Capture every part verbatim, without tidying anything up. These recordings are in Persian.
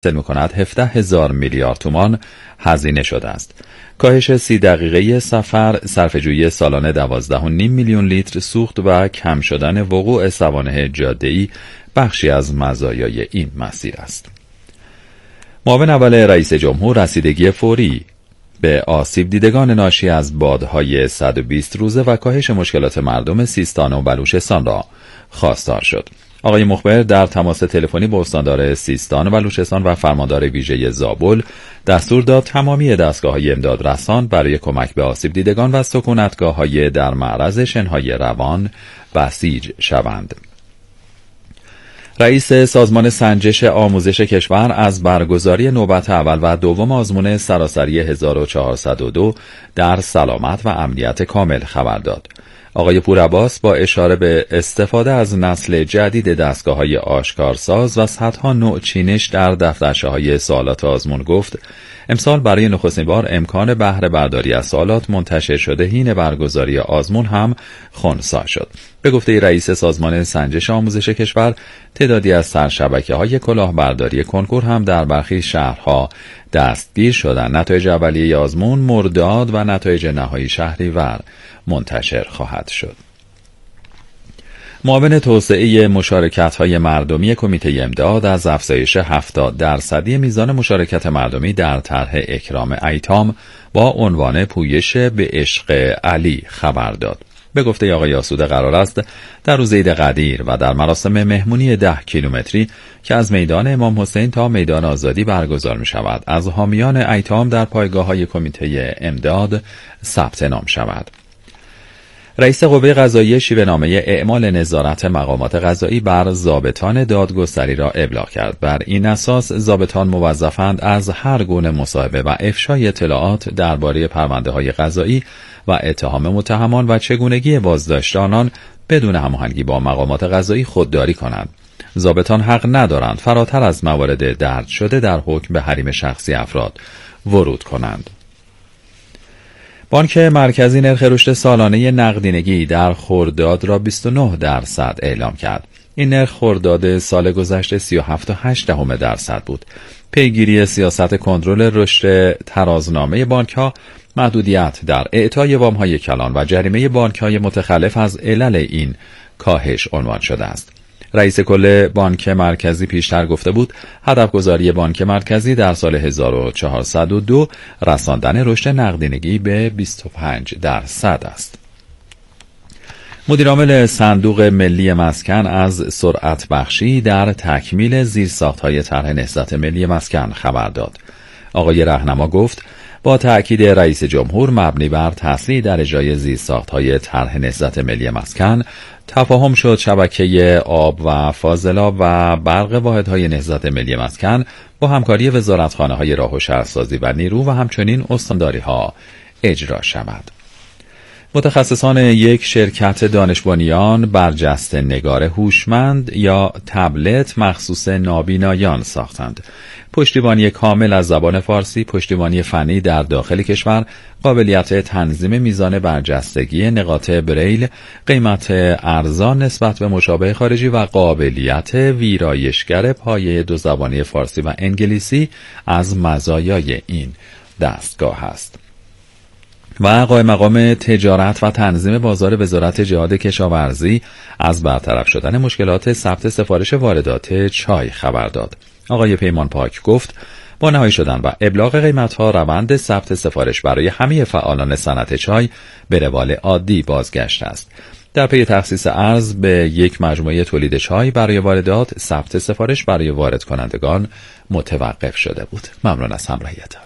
می‌کند هفده هزار میلیارد تومان هزینه شده است. کاهش سی دقیقه سفر، صرفه‌جویی سالانه دوازده و نیم میلیون لیتر سوخت و کم شدن وقوع سوانح جاده‌ای بخشی از مزایای این مسیر است. معاون اول رئیس جمهور رسیدگی فوری به آسیب دیدگان ناشی از بادهای صد و بیست روزه و کاهش مشکلات مردم سیستان و بلوچستان را خواستار شد. آقای مخبر در تماس تلفنی با استاندار سیستان و بلوچستان و فرماندار ویژه زابل دستور داد تمامی دستگاه‌های امدادرسان برای کمک به آسیب دیدگان و سکونتگاه‌های در معرض شنهای روان بسیج شوند. رئیس سازمان سنجش آموزش کشور از برگزاری نوبت اول و دوم آزمون سراسری هزار و چهارصد و دو در سلامت و امنیت کامل خبر داد. آقای پورعباس با اشاره به استفاده از نسل جدید دستگاه‌های آشکارساز و صدها نوع چینش در دفترچه‌های سوالات آزمون گفت امسال برای نخستین بار امکان بهره برداری از سوالات منتشر شده حین برگزاری آزمون هم خنثی شد. به گفته رئیس سازمان سنجش آموزش کشور تعدادی از سرشبکه‌های کلاهبرداری کنکور هم در برخی شهرها دستگیر شدند. نتایج اولیه آزمون مرداد و نتایج نهایی شهریور منتشر خواهد شد. معاون توسعه مشارکت‌های مردمی کمیته امداد از افزایش هفتاد درصدی میزان مشارکت مردمی در طرح اکرام ایتام با عنوان پویش به عشق علی خبر داد. به گفته آقای آسوده قرار است در روز عید قدیر و در مراسم مهمونی ده کیلومتری که از میدان امام حسین تا میدان آزادی برگزار می شود از حامیان ایتام در پایگاه‌های کمیته امداد ثبت نام شود. رئیس قوه قضاییه شیوه‌نامه اعمال نظارت مقامات قضایی بر ضابطان دادگستری را ابلاغ کرد. بر این اساس ضابطان موظفند از هر گونه مصاحبه و افشای اطلاعات درباره پرونده‌های قضایی و اتهام متهمان و چگونگی بازداشت آنان بدون هماهنگی با مقامات قضایی خودداری کنند. ضابطان حق ندارند فراتر از موارد درج شده در حکم به حریم شخصی افراد ورود کنند. بانک مرکزی نرخ رشد سالانه نقدینگی در خرداد را بیست و نه درصد اعلام کرد. این نرخ خرداد سال گذشته سی و هفت و هشت دهم درصد بود. پیگیری سیاست کنترل رشد ترازنامه بانک‌ها، محدودیت در اعطای وام‌های کلان و جریمه بانک‌های متخلف از علل این کاهش عنوان شده است. رئیس کل بانک مرکزی پیشتر گفته بود هدفگذاری بانک مرکزی در سال هزار و چهارصد و دو رساندن رشد نقدینگی به بیست و پنج درصد است. مدیرعامل صندوق ملی مسکن از سرعت بخشی در تکمیل زیرساخت‌های طرح نهضت ملی مسکن خبر داد. آقای رهنما گفت با تأکید رئیس جمهور مبنی بر تسریع در اجرای زیرساخت‌های طرح نهضت ملی مسکن تفاهم شد شبکه آب و فاضلاب و برق واحدهای نهضت ملی مسکن با همکاری وزارتخانه‌های راه و شهرسازی و نیرو و همچنین استانداری‌ها اجرا شود. متخصصان یک شرکت دانش بنیان برجسته نگار هوشمند یا تبلت مخصوص نابینایان ساختند. پشتیبانی کامل از زبان فارسی، پشتیبانی فنی در داخل کشور، قابلیت تنظیم میزان برجستگی نقاط بریل، قیمت ارزان نسبت به مشابه خارجی و قابلیت ویرایشگر پایه دو زبانی فارسی و انگلیسی از مزایای این دستگاه است. و قائم مقام تجارت و تنظیم بازار وزارت جهاد کشاورزی از برطرف شدن مشکلات ثبت سفارش واردات چای خبر داد. آقای پیمان پاک گفت با نهایی شدن و ابلاغ قیمت‌ها روند ثبت سفارش برای همه فعالان صنعت چای به روال عادی بازگشت است. در پی تخصیص ارز به یک مجموعه تولید چای برای واردات، ثبت سفارش برای وارد کنندگان متوقف شده بود. ممنون از همراهیتان.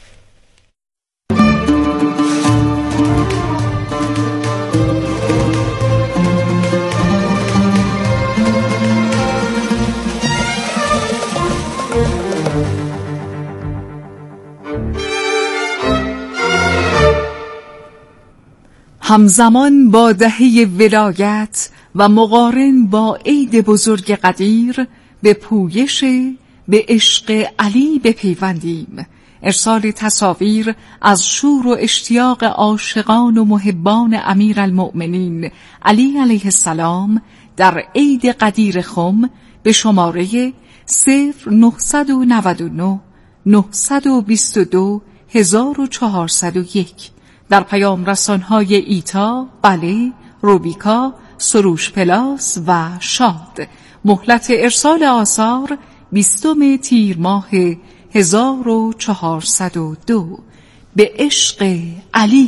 همزمان با دهه ولایت و مقارن با عید بزرگ قدیر به پویش به عشق علی بپیوندیم. ارسال تصاویر از شور و اشتیاق عاشقان و محبان امیرالمؤمنین علی علیه السلام در عید قدیر خم به شماره صفر نهصد و نود و نه نهصد و بیست و دو هزار و چهارصد و یک. در پیام رسانهای ایتا، بله، روبیکا، سروش پلاس و شاد. مهلت ارسال آثار بیستم تیر ماه هزار و چهارصد و دو. به عشق علی.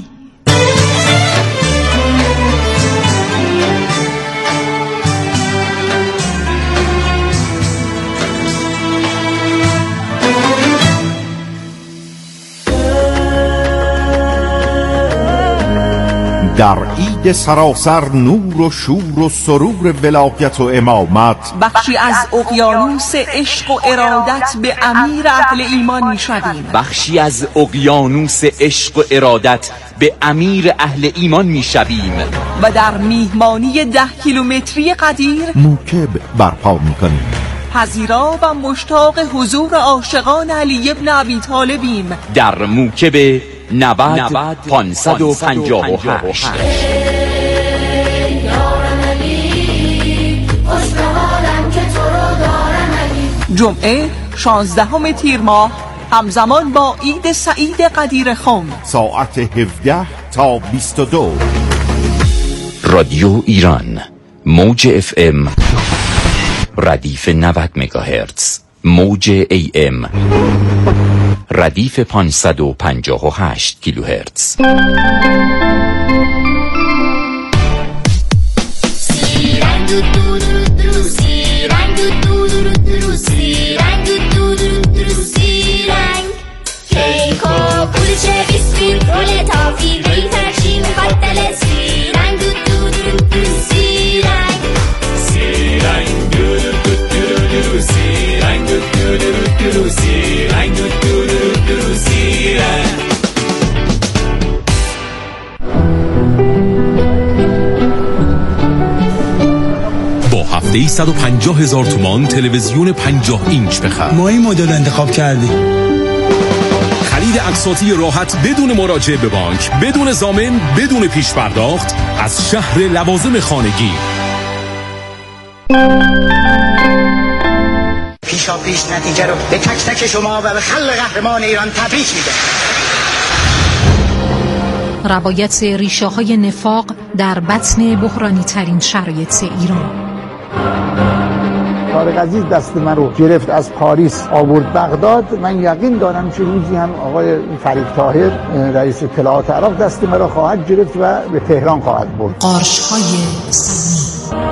در عید سراسر نور و شور و سرور ولایت و امامت، بخشی از اقیانوس عشق و ارادت به امیر اهل ایمان میشویم. بخشی از اقیانوس عشق و ارادت به امیر اهل ایمان میشویم و در میهمانی ده کیلومتری قدیر موکب برپا میکنیم. پذیرا و مشتاق حضور عاشقان علی ابن ابی طالبیم. در موکب نود پانصد و پنجاه و هشت. جمعه شانزدهم تیر ماه همزمان با عید سعید قدیر خم، ساعت هفده تا بیست و دو. رادیو ایران، موج اف ام ردیف نود مگاهرتز، موج ای ام ردیف پانصد و پنجاه و هشت کیلوهرتز. صد و پنجاه هزار تومان تلویزیون پنجاه اینچ بخر. ما این مدل انتخاب کردیم. خرید اقساطی راحت بدون مراجعه به بانک، بدون ضامن، بدون پیش پرداخت از شهر لوازم خانگی. پیشا پیش نتیجه رو به تک تک شما و به خلق قهرمان ایران تبریک میگم. روایت ریشه های نفاق در بطن بحرانی ترین شرایط ایران. طارق عزیز دست من رو گرفت از پاریس آورد بغداد. من یقین دارم که روزی هم آقای فرید طاهر رئیس اطلاعات عراق دست من رو خواهد گرفت و به تهران خواهد برد. قارچ‌های سمی.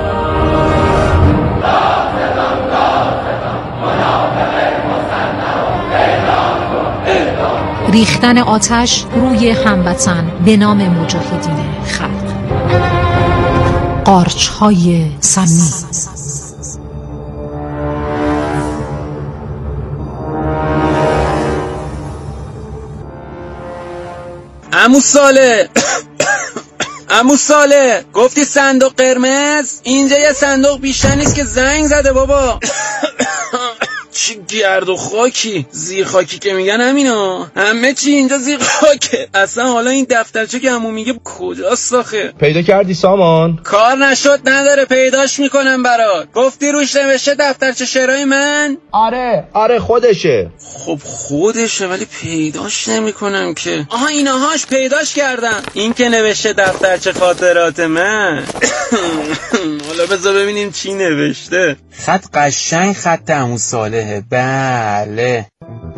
ریختن آتش روی هموطن به نام مجاهدین خلق. قارچ‌های سمی. عمو ساله عمو ساله گفتی صندوق قرمز؟ اینجا یه صندوق بیشتر نیست که زنگ زده بابا. چی گرد و خاکی، زیر خاکی که میگن همینا، همه چی اینجا زیر خاکه. اصلا حالا این دفترچه که عمو میگه کجاست آخه؟ پیدا کردی سامان؟ کار نشد نداره، پیداش میکنم برات. گفتی روش نوشته دفترچه شعرهای من؟ آره آره خودشه. خب خودشه ولی پیداش نمیکنم که. آها ایناهاش پیداش کردم، این که نوشته دفترچه خاطرات من. حالا بذار ببینیم چی نوشته. خط قشنگ، خط عمو صالحه. بله.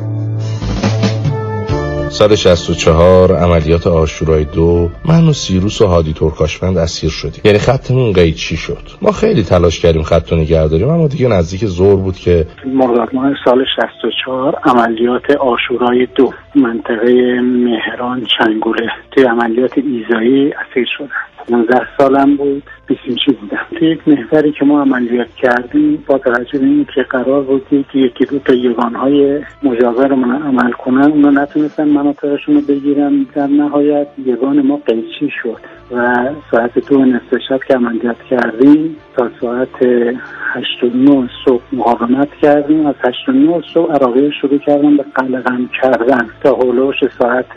سال شصت و چهار عملیات عاشورای دو، من و سیروس و هادی ترکاشمند اسیر شدیم. یعنی خطمون قید چی شد. ما خیلی تلاش کردیم خط رو نگه داریم، اما دیگه نزدیک ظهر بود که مرداد ماه سال شصت و چهار عملیات عاشورای دو، منطقه مهران چنگوله، توی عملیات ایذایی اسیر شدم. پانزده سالم بود، بیسیمچی بودم. توی یک محوری که ما عملیات کردیم با توجه به این که قرار بود که یکی دو تا یگانهای مجاور رو من عمل کنن، اونا نتونستن مناطقشون رو بگیرن. در نهایت یگان ما قیچی شد و ساعت دو نصف شب که عملیات کردیم تا ساعت هشت و نه صبح مقاومت کردیم. از هشت و نه صبح عراقی شروع کردن به قلقم کردن تا هولوش ساعت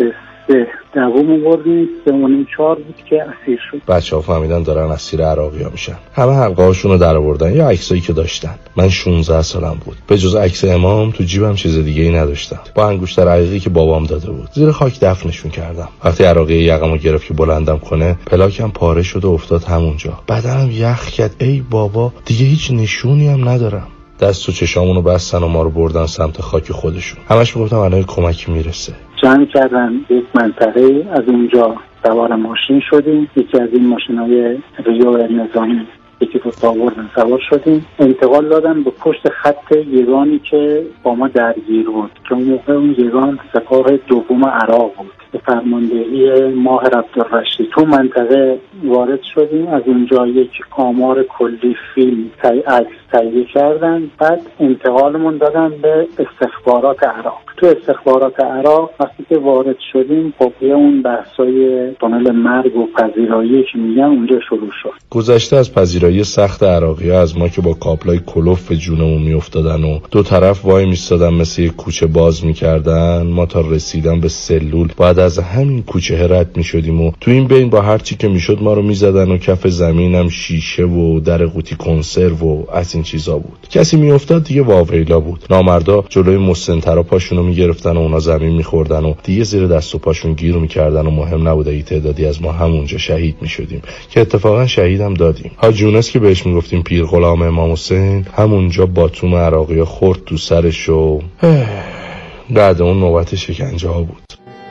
سه دوم آوردیم، سه و نیم چهار بود که اسیر شد. بچه‌ها فهمیدن دارن اسیر عراقی‌ها میشن. همه حلقه‌هاشون رو درآوردن یا عکسایی که داشتن. من شانزده سالم بود. به جز عکس امام تو جیبم چیز دیگه‌ای نداشتم. با انگشتر عقیقی که بابام داده بود زیر خاک دفنشون کردم. وقتی عراقی یقمو گرفت که بلندم کنه، پلاکم پاره شد و افتاد همونجا. بدنم یخ کرد. ای بابا، دیگه هیچ نشونی هم ندارم. دست و چشامونو بستن و ما رو بردن سمت خاک خودشون. همش میگفتم الان کمکی میرسه. جمع کردن یک منطقه، از اونجا سوار ماشین شدیم. یکی از این ماشین‌های ریو نظامی یکی رو آوردن سوار شدیم، انتقال دادن به پشت خط یگانی که با ما درگیر بود که اون موقع اون یگان سپاه دوم عراق بود به فرماندهی ماهر عبدالرشید. تو منطقه وارد شدیم، از اونجا یک آمار کلی فیلم عکس تهیه کردن، بعد انتقالمون دادن به استخبارات عراق. تو استخبارات عراق وقتی که وارد شدیم، خب اون بحثای پانل مرگ و پذیرایی که میگن اونجا شروع شد. گذشته از پذیرایی سخت عراقی‌ها، از ما که با کابلای کلوف به جونمون میافتادن و دو طرف وای میستادن مثل یک کوچه باز میکردن، ما تا رسیدن به سلول بعد از همین کوچه رد میشدیم و تو این بین با هر چی که میشد ما رو میزدن و کف زمینم شیشه و در قوطی کنسرو و از این چیزا بود. کسی میافتاد دیگه واویلا بود. نامردا جلوی مستنترا پاشونو میگرفتن و اونا زمین میخوردن و دیگه زیر دست و پاشون گیر میکردن و مهم نبود اگه تعدادی از ما همونجا شهید میشدیم که اتفاقا شهیدم دادیم. حاج یونس که بهش میگفتیم پیر غلام امام حسین، همونجا باتوم عراقی خورد تو سرش و بعد اون نوبت شکنجه ها بود.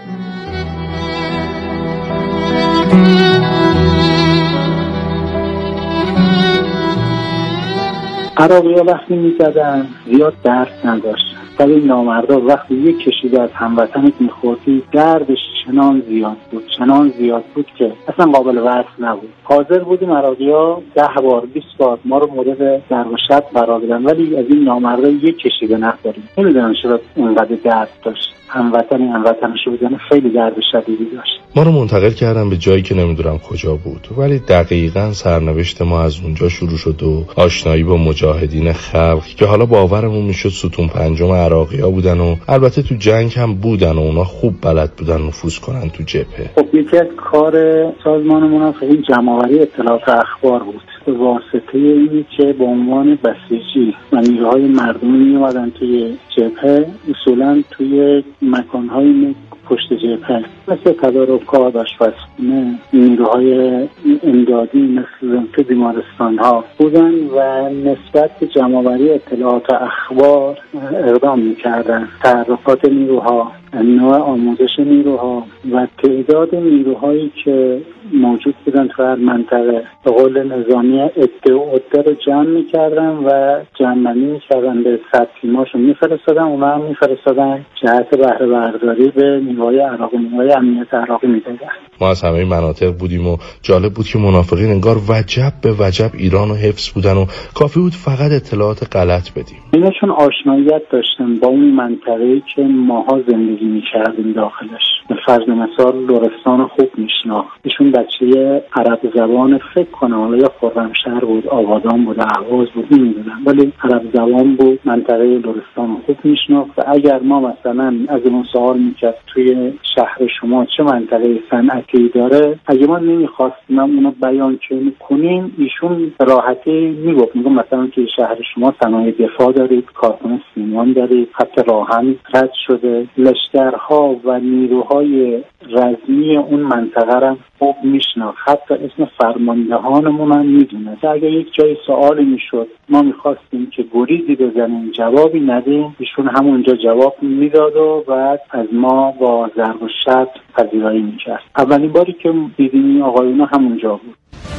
عراقی ها وقتی میزدن زیاد درد نداشتن، ولی نامردا وقتی یک کشیده از هموطنت میخوردی دردش چنان زیاد بود چنان زیاد بود که اصلا قابل وصف نبود. حاضر بودیم عراقی ها ده بار بیست بار ما رو مورد ضرب و شتم قرار بدن، ولی از این نامردا یک کشیده نخوریم. نمیدونم چرا اینقدر درد داشت. هموطنی هموطنش رو بزنه خیلی درد شدیدی داشت. ما رو منتقل کردن به جایی که نمیدونم کجا بود، ولی دقیقاً سرنوشت ما از اونجا شروع شد و آشنایی با مجاهدین خلق که حالا باورمون میشد ستون پنجم عراقی‌ها بودن و البته تو جنگ هم بودن و اونا خوب بلد بودن نفوذ کنن تو جبهه. خب یکی از کار سازمانمون هم این جمع‌آوری اطلاعات اخبار بود، به واسطه اینی که به عنوان بسیجی و نیروهای مردمی میومدن توی جبهه، اصولاً توی مکان‌های پشت جبهه مثل تدارکات، آشپزخونه، نیروهای امدادی مثل تو بیمارستان‌ها بودن و نسبت به جمع‌آوری اطلاعات اخبار اقدام می‌کردن. تحرکات نیروها، نوع آموزش نیروها و تعداد نیروهایی که موجود بودن تو هر منطقه به قول نظامی عده و عده رو جمع می‌کردن و جمع‌بندی می‌کردن، به صد تیماشون می‌فرستادن، اونا هم می‌فرستادن جهت بهره برداری به نیروهای عراقی، نیروهای امنیت عراقی می‌دادن. ما از همه مناطق بودیم و جالب بود که منافقین انگار وجب به وجب ایران رو حفظ بودن و کافی بود فقط اطلاعات غلط بدیم. اینا چون آشناییت داشتن با اون منطقه‌ای که ماها زندگی می‌کردیم داخلش، به فرض مثال لرستان خوب میشناخت. ایشون بچه عرب زبان فکر کنه، حالا یا خرمشهر بود، آبادان بود، اهواز بود، نمیدونم، ولی عرب زبان بود، منطقه لرستان خوب میشناخت. و اگر ما مثلا از اون سوال میکرد توی شهر شما چه منطقه صنعتی داره، اگه ما نمیخواستیم اونو بیان کنیم، ایشون راحتی میگفت، میگم مثلا که شهر شما صنایع دفاع دارید، کارخانه سیمان دارید، خط راهن رد شده، لشکرها و نیروهای رزمی اون منطقه را خوب میشناخت، حتی اسم فرماندهانمون هم میدونه. اگر یک جای سوالی میشد ما میخواستیم که گریزی بزنیم جوابی ندیم، ایشون همونجا جواب میداد و بعد از ما با ضرب و شتم پذیرایی میکرد. اولین باری که دیدیم این آقایون همونجا بود.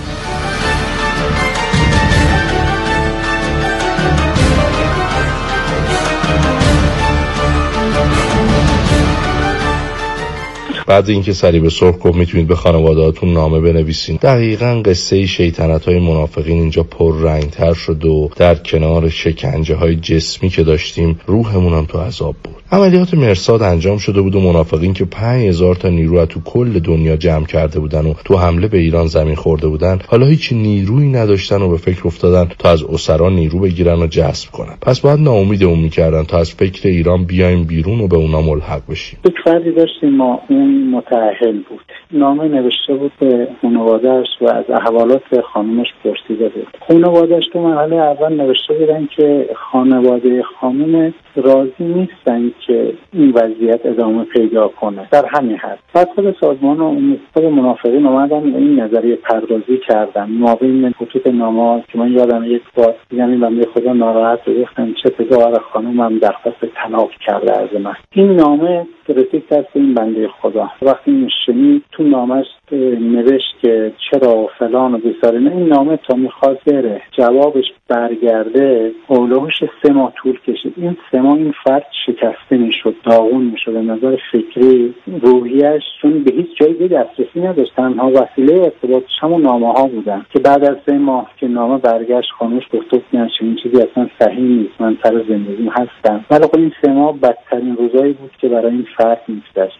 بعد اینکه صلیب سرخ گفت میتونید به خانواده‌هاتون نامه بنویسین، دقیقاً قصه شیطنت‌های منافقین اینجا پررنگ‌تر شد و در کنار شکنجه‌های جسمی که داشتیم روحمون هم تو عذاب بود. عملیات مرصاد انجام شده بود و منافقین که پنج هزار تا نیرو از تو کل دنیا جمع کرده بودن و تو حمله به ایران زمین خورده بودن، حالا هیچ نیرویی نداشتن و به فکر افتادن تا از اسرا نیرو بگیرن و جذب کنن. پس باید ناامید اون میکردن تا از فکر ایران بیایم بیرون و به اونا ملحق بشیم. یک فردی داشتیم ما، اون متأهل بود، نامه نوشته بود به خانواده‌اش و از احوالات خانومش پرسیده بود. خانواده‌اش تو مرحله اول نوشته بودن که خانواده خانم راضی نیستن که این وضعیت ادامه پیدا کنه. در همین حد بعد خود سازمان و خود منافقین اومدن این نظریه پردازی کردن مابین خطوط نامه که من یادم یک بار یعنی بنده خدا ناراحت گفتن چه پدر خانومم درخواست طلاق کرده از من. این نامه رسید دست این بنده خدا. وقتی این شنید تو نامش نوشت که چرا فلان و بساره، این نامه تا میخواست بره جوابش برگرده اولوش سه ماه طول کشید. این سه ماه این فرد شکسته میشد، داغون میشد، به نظر فکری روحیش چون به هیچ جایی دسترسی نداشت، تنها وسیله ارتباطش همون نامه ها بودن که بعد از سه ماه که نامه برگشت خانوش گفت نه این چیزی اصلا صحیح نیست، من سر زندگیم هستم. ولی خب این سه ماه بدترین روزایی بود که برای این فرد میگذشت.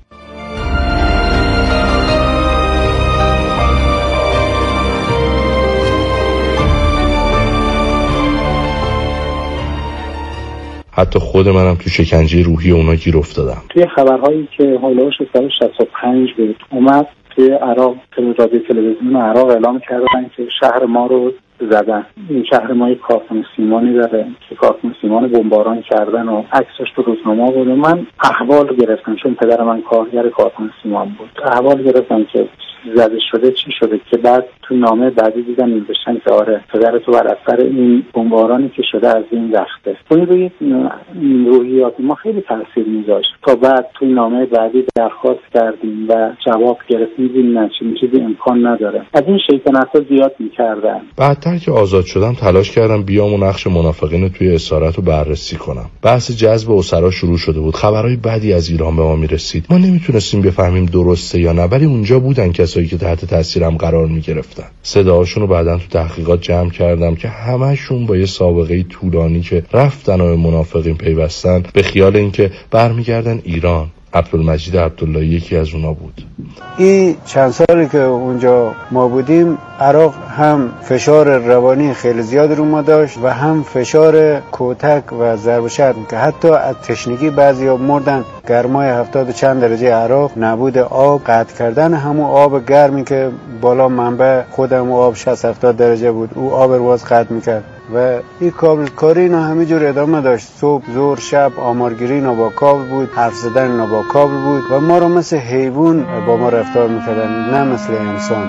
حتی خود منم تو شکنجه روحی اونا گیر افتادم. توی خبرهایی که هولوش سال شصت و پنج بود اومد توی عراق، رادیو تلویزیون عراق اعلام کردن که شهر ما رو زدن. این شهر ما یک کارتون سیمانی داره که کارتون سیمان بمباران کردن و عکسش تو روزنامه بود. من احوال گرفتم چون پدر من کارگر کارتون سیمان بود. احوال گرفتم که زده شده چی شده که بعد تو نامه بعدی دیدم نوشتن که آره پدر تو بر اثر این بمبارانی که شده از این رفته. اون روی روحیات ما خیلی تاثیر میذاشت. تا بعد تو نامه بعدی درخواست کردیم و جواب گرفتیم نه چیزی امکان نداره. از این شیطنت‌ها زیاد می‌کردن. بعدتر که آزاد شدم تلاش کردم بیام و نقش منافقین توی اسارت رو بررسی کنم. بحث جذب اسرا شروع شده بود. خبرهای بدی از ایران به ما میرسید. ما نمیتونستیم بفهمیم درسته یا نه، ولی اونجا بودن کسایی که تحت تاثیرم قرار میگرفتن. صداهاشون رو بعداً تو تحقیقات جمع کردم که همه‌شون با یه سابقه طولانی که رفتن و به منافقین پیوستن به خیال اینکه برمیگردن ایران. عبدالمجید عبدالله یکی از اونا بود. این چند سالی که اونجا ما بودیم عراق هم فشار روانی خیلی زیاد رو ما داشت و هم فشار کتک و ضرب و شتم که حتی از تشنگی بعضیا مردن. گرمای هفتاد و چند درجه عراق، نبود آب، قطع کردن همون آب گرمی که بالا منبع خودم آب شصت هفتاد درجه بود، او آب رو باز قطع میکرد و این کابل کاری اینا همینجور ادامه داشت. صبح ظهر شب آمارگیری اینا با کابل بود، حرف زدن اینا با کابل بود و ما رو مثل حیوان با ما رفتار میکردن نه مثل انسان.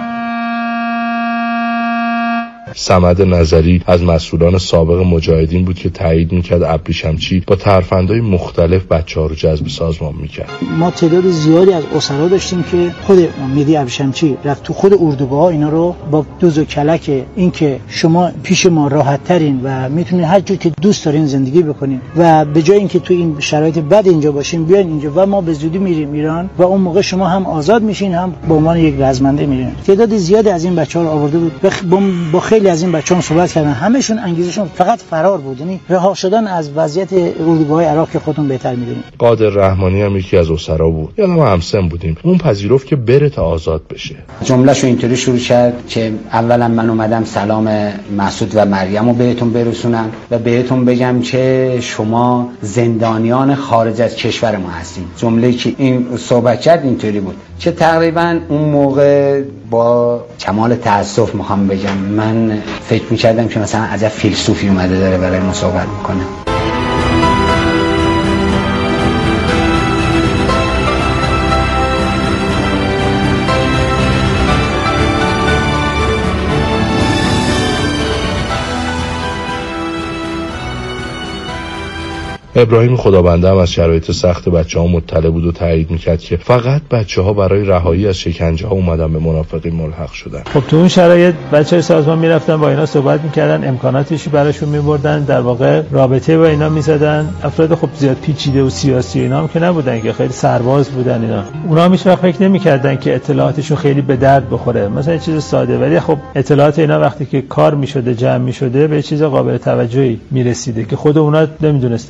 صمد نظری از مسئولان سابق مجاهدین بود که تایید میکرد ابریشمچی با ترفندهای مختلف بچه‌ها رو جذب سازمان میکرد. ما تعداد زیادی از اسرا داشتیم که خود مهدی ابریشمچی رفت تو خود اردوگاه اینا رو با دوز و کلک این که شما پیش ما راحت ترین و میتونید هر جور که دوست دارین زندگی بکنین و به جای اینکه تو این شرایط بد اینجا باشین بیاین اینجا و ما به زودی میریم ایران و اون موقع شما هم آزاد میشین هم به عنوان یک رزمنده میرین. تعداد زیادی از این بچه‌ها رو آورده بود. با خیلی از این بچه‌ها صحبت کردن، همشون انگیزشون فقط فرار بود، یعنی رها شدن از وضعیت اردوگاه عراق که خودتون بهتر میدونید. قادر رحمانی هم یکی از اسرا بود. یادم همسن بودیم. اون پذیرفت که بره تا آزاد بشه. جمله‌شو اینطوری شروع کرد که اولا من اومدم سلام مسعود و مریم رو بهتون برسونم و بهتون بگم که شما زندانیان خارج از کشور ما هستین. جمله‌ای که این صحبت کرد اینطوری بود که تقریبا اون موقع با کمال تأسف میخوام بگم من فکر میکردم که مثلا عجب فیلسوفی اومده داره برای ما صحبت میکنه. ابراهیم خدابنده هم از شرایط سخت بچه‌ها مطلع بود و تایید میکرد که فقط بچه‌ها برای رهایی از شکنجه ها اومدن به منافقین ملحق شدن. خب تو اون شرایط بچه‌های سازمان میرفتن با اینا صحبت میکردن، امکاناتش براشون میبردن، در واقع رابطه با اینا میزدن. افراد خب زیاد پیچیده و سیاسی اینا هم که نبودن که خیلی سرباز بودن اینا. اونا هم هیچ وقت فکر نمیکردن که اطلاعاتشون خیلی به درد بخوره، مثلا چیز ساده، ولی خب اطلاعات اینا وقتی که کار میشده جمع میشده به چیز قابل توجهی میرسیده که خود اونا نمیدونستن مثلا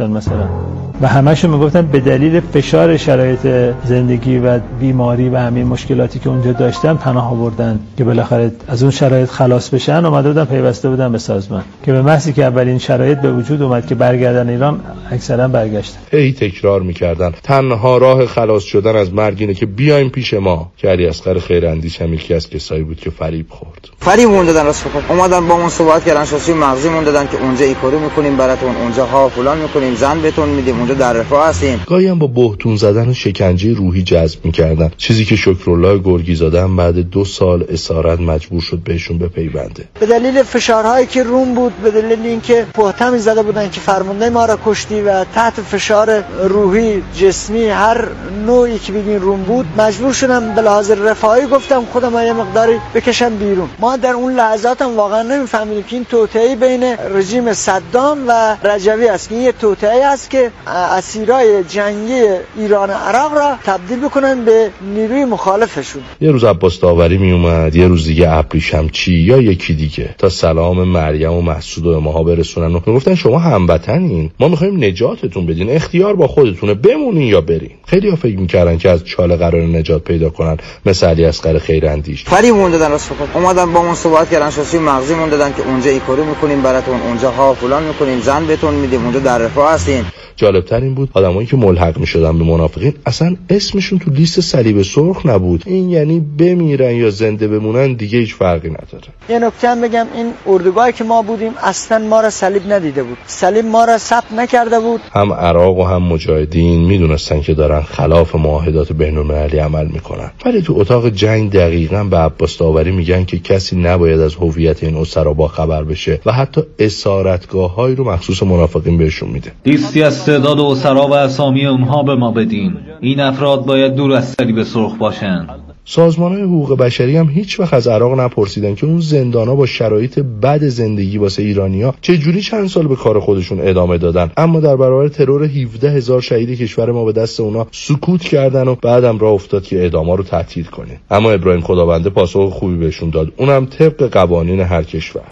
ندارن و همه‌شون میگفتن به دلیل فشار شرایط زندگی و بیماری و همین مشکلاتی که اونجا داشتن پناه آوردن که بالاخره از اون شرایط خلاص بشن، اومده بودن پیوسته بودن به سازمان که به محضی که اولین شرایط به وجود اومد که برگردن ایران اکثرا برگشتن. هی تکرار میکردن تنها راه خلاص شدن از مرگ اینه که بیایم پیش ما. که علی اصغر خیراندیش هم یکی از کسایی بود که فریب خورد. فریب مون دادن راست بخوام. اومدن با اون صحبت کردن، شاسی مغزی مون دادن که اونجا ایکوری میکنیم براتون، اونجا ها فلان میکنیم، زن بهتون میدیم، اونجا در رفاه هستین. گاهی هم با بهتون زدن و شکنجه روحی جذب میکردن، چیزی که شکرالله گرگیزاده هم بعد دو سال اسارت مجبور شد بهشون بپیونده. به دلیل فشارهایی که روم بود، به دلیل اینکه پهتمی زده بودن که فرمانده ما را کشتی و تحت فشار روحی جسمی هر نوعی که بگین روم بود، مجبور شدم به لحاظ رفاهی گفتم خودم یه مقداری بکشم بیرون. ما در اون لحظات هم واقعا نمیفهمیدیم که این توطئه‌ای بین رژیم صدام و رجوی است، که این یه توطئه‌ای است که اسیرای جنگی ایران و عراق را تبدیل بکنن به نیروی مخالفشون. یه روز عباس داوری می اومد، یه روز دیگه ابریشمچی یا یکی دیگه، تا سلام مریم و مسعود و اماها برسونن و میگفتن شما هموطنین، ما میخوایم نجاتتون بدین، اختیار با خودتونه، بمونین یا برین. خیلی‌ها فکر میکردن که از چاله قرار نجات پیدا کنن، مثل علی اصغر خیراندیش. فریب مون دادن راست بخوام. اومدن با اون صحبت کردن، شاسی مغزی مون دادن که اونجا ایکوری میکنیم براتون، اونجا ها فلان میکنیم، زن بهتون میدیم، اونجا در رفاه هستین. جالبتر این بود آدمایی که ملحق میشدن به منافقین اصلا اسمشون تو لیست صلیب سرخ نبود. این یعنی بمیرن یا زنده بمونن دیگه هیچ فرقی نداره. یه نکته هم بگم، این اردوگاهی که ما بودیم اصلا ما را صلیب ندیده بود، صلیب ما را ثبت نکرده بود. هم عراق و هم مجاهدین میدونستن که دارن خلاف معاهدات بین‌المللی عمل میکنن، ولی تو اتاق جنگ دقیقاً به عباس داوری میگن که کسی نباید از هویت این اسرا با خبر بشه و حتی اسارتگاه‌هایی رو مخصوص منافقین بهشون میده. لیستی از تعداد اسرا و اسامی اونها به ما بدین. این افراد باید دور از صلیب سرخ باشن. سازمان‌های حقوق بشری هم هیچ وقت از عراق نپرسیدن که اون زندانا با شرایط بد زندگی واسه ایرانی‌ها چه جوری چند سال به کار خودشون ادامه دادن، اما در برابر ترور هفده هزار شهید کشور ما به دست اونا سکوت کردن و بعدم راه افتاد که اعدام‌ها رو تعطیل کنه. اما ابراهیم خدابنده پاسخ خوبی بهشون داد، اونم طبق قوانین هر کشور.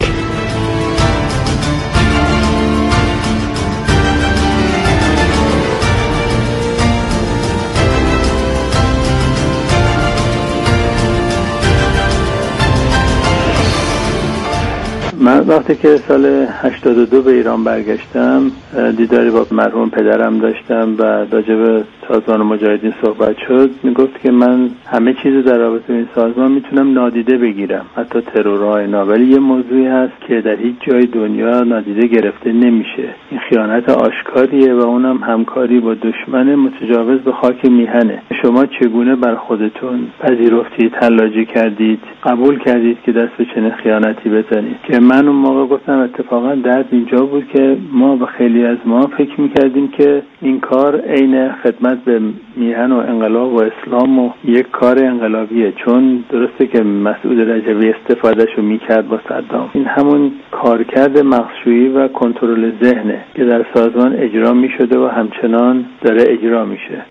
من وقتی که سال هشتاد و دو به ایران برگشتم، دیداری با مرحوم پدرم داشتم و راجع به سازمان مجاهدین صحبت شد. میگفت که من همه چیز در رابطه با این سازمان میتونم نادیده بگیرم، حتی ترورها اینا، ولی یه موضوعی هست که در هیچ جای دنیا نادیده گرفته نمیشه. این خیانت آشکاریه و اونم همکاری با دشمن متجاوز به خاک میهنه. شما چگونه بر خودتون پذیرفتید، حلاجی کردید، قبول کردید که دست به چنین خیانتی بزنید؟ که من اون موقع گفتم اتفاقا درد اینجا بود که ما و خیلی از ما فکر میکردیم که این کار عین خدمت به میهن و انقلاب و اسلام و یک کار انقلابیه، چون درسته که مسعود رجوی استفادهشو میکرد با صدام. این همون کارکرد مغزشویی و کنترل ذهنه که در سازمان اجرا میشده و همچنان داره اجرا میشه.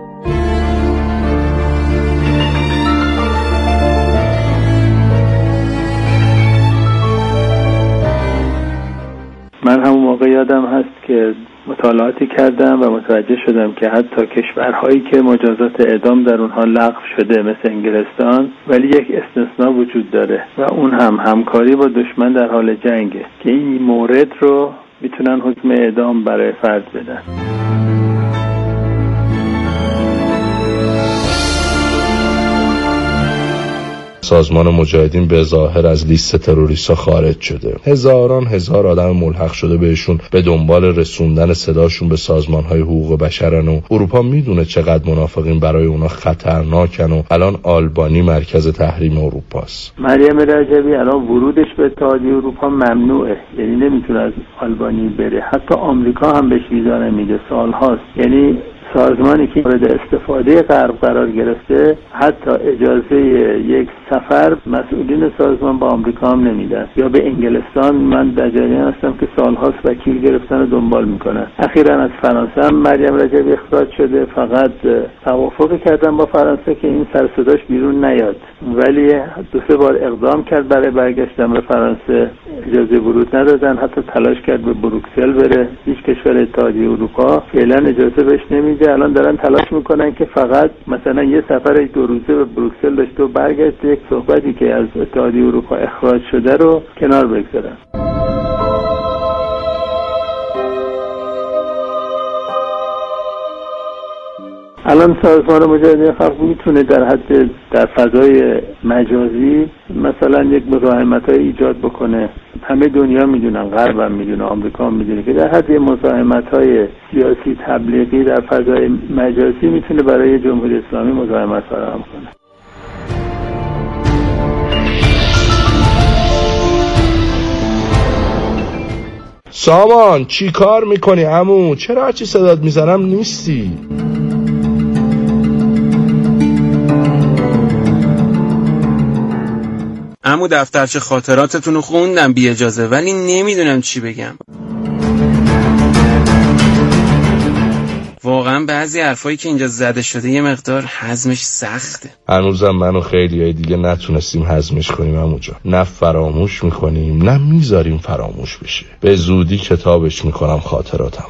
من همون موقع یادم هست که مطالعاتی کردم و متوجه شدم که حتی کشورهایی که مجازات اعدام در اونها لغو شده مثل انگلستان، ولی یک استثناء وجود داره و اون هم همکاری با دشمن در حال جنگه که این مورد رو میتونن حکم اعدام برای فرد بدن. سازمان مجاهدین به ظاهر از لیست تروریست‌ها خارج شده. هزاران هزار آدم ملحق شده بهشون به دنبال رسوندن صداشون به سازمان‌های حقوق بشرن و اروپا میدونه چقدر منافقین برای اونا خطرناکن و الان آلبانی مرکز تحریم اروپاست. مریم رجوی الان ورودش به اتحادیه اروپا ممنوعه، یعنی نمیتونه از آلبانی بره. حتی آمریکا هم بهش ویزا نمیده، سال‌هاست. یعنی سازمانی که مورد استفاده غرب قرار گرفته حتی اجازه یک سفر مسئولین سازمان با آمریکا هم نمیدن، یا به انگلستان. من در جریان هستم که سالهاست وکیل گرفتن و دنبال میکنن. اخیراً از فرانسه هم مریم رجبی اخراج شده، فقط توافق کردن با فرانسه که این سر صداش بیرون نیاد، ولی دو سه بار اقدام کرد برای برگشتن به فرانسه، اجازه ورود ندادن، حتی تلاش کرد به بروکسل بره. هیچ کشور اتحادیه اروپا فعلا اجازه بهش نمیده. الان دارن تلاش میکنن که فقط مثلا یه سفر دو روزه به بروکسل داشته و برگشت، یک صحبتی که از اتحادیه اروپا اخراج شده رو کنار بگذارن. الان سازمان مجاهدین خلق میتونه در حد در فضای مجازی مثلا یک مزاحمت‌های ایجاد بکنه. همه دنیا میدونن، غرب هم میدونه، آمریکا هم میدونه که در حد مزاحمت‌های سیاسی تبلیغی در فضای مجازی میتونه برای جمهوری اسلامی مزاحمت فراهم کنه. سامان چی کار میکنی عمو؟ چرا هرچی صدات میزنم نیستی؟ عمو دفترچه خاطراتتون رو خوندم بی اجازه، ولی نمیدونم چی بگم. واقعا بعضی حرفایی که اینجا زده شده یه مقدار هضمش سخته. هنوزم من و خیلیای دیگه نتونستیم هضمش کنیم عمو جان. نه فراموش میکنیم نه میذاریم فراموش بشه. به زودی کتابش میکنم خاطراتمو.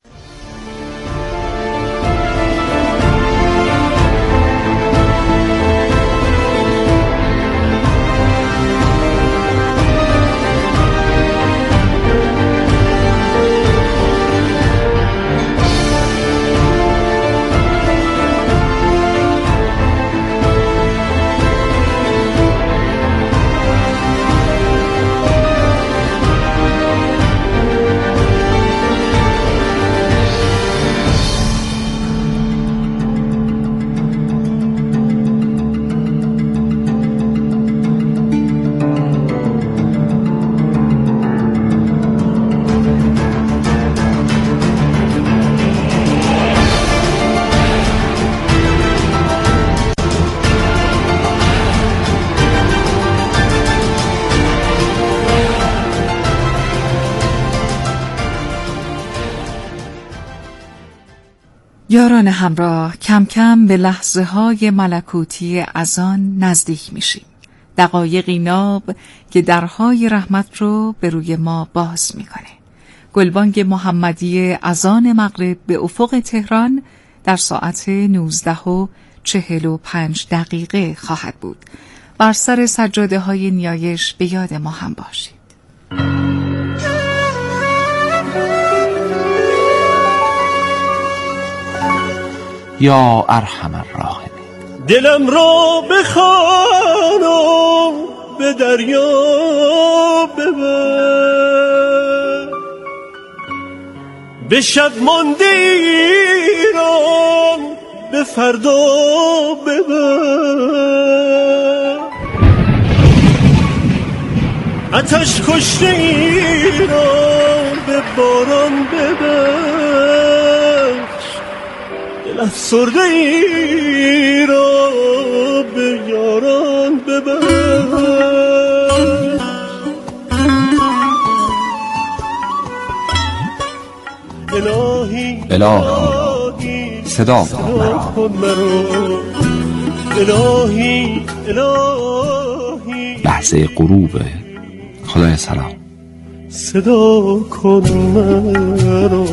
یاران همراه، کم کم به لحظه های ملکوتی اذان نزدیک میشیم. دقایقی ناب که درهای رحمت رو به روی ما باز میکنه. گلبانگ محمدی اذان مغرب به افق تهران در ساعت نوزده و چهل و پنج دقیقه خواهد بود. بر سر سجاده های نیایش به یاد ما هم باشید. یا ارحم الراحمین. دلم را بخوان و به دریا ببر، به شب مانده ایران به فردا ببر، آتش کشته ایران به باران ببر، دل افسرده ای را به یاران ببر. الهی الهی صدا کن مرا، الهی الهی لحظه غروب. خدای سلام صدا کن مرا.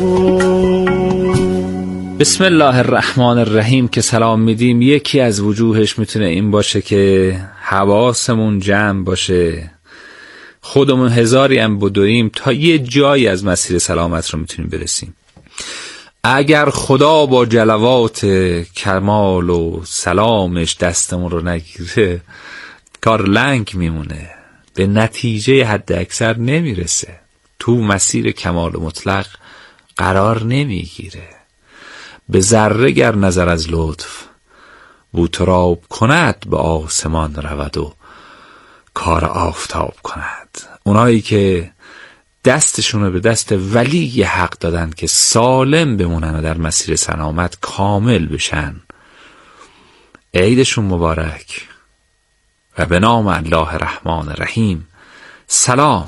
بسم الله الرحمن الرحیم که سلام میدیم، یکی از وجوهش میتونه این باشه که حواسمون جمع باشه، خودمون هزاری هم بدویم تا یه جایی از مسیر سلامت رو میتونیم برسیم. اگر خدا با جلوات کمال و سلامش دستمون رو نگیره کار لنگ میمونه، به نتیجه حد اکثر نمیرسه، تو مسیر کمال مطلق قرار نمیگیره. به ذره گر نظر از لطف بوتراب کند، به آسمان رود و کار آفتاب کند. اونایی که دستشون رو به دست ولی حق دادن که سالم بمونن و در مسیر سلامت کامل بشن. عیدشون مبارک و به نام الله الرحمن الرحیم. سلام.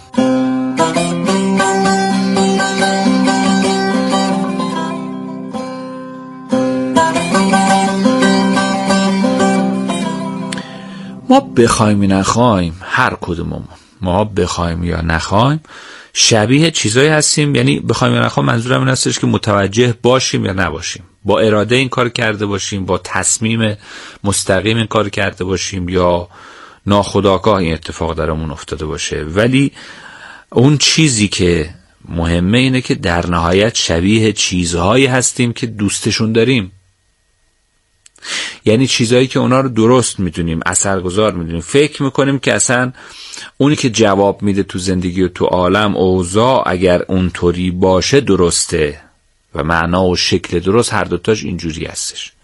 ما بخوایم یا نخوایم، هر کدوممون ما بخوایم یا نخوایم شبیه چیزایی هستیم. یعنی بخوایم یا نخوایم منظورم این هستش که متوجه باشیم یا نباشیم، با اراده این کار کرده باشیم، با تصمیم مستقیم این کار کرده باشیم، یا ناخودآگاه این اتفاق درمون افتاده باشه. ولی اون چیزی که مهمه اینه که در نهایت شبیه چیزهایی هستیم که دوستشون داریم. یعنی چیزایی که اونا رو درست میدونیم، اثرگذار میدونیم، فکر میکنیم که اصلا اونی که جواب میده تو زندگی و تو عالم اوضاع اگر اونطوری باشه درسته و معنا و شکل درست هر دوتاش اینجوری هستش.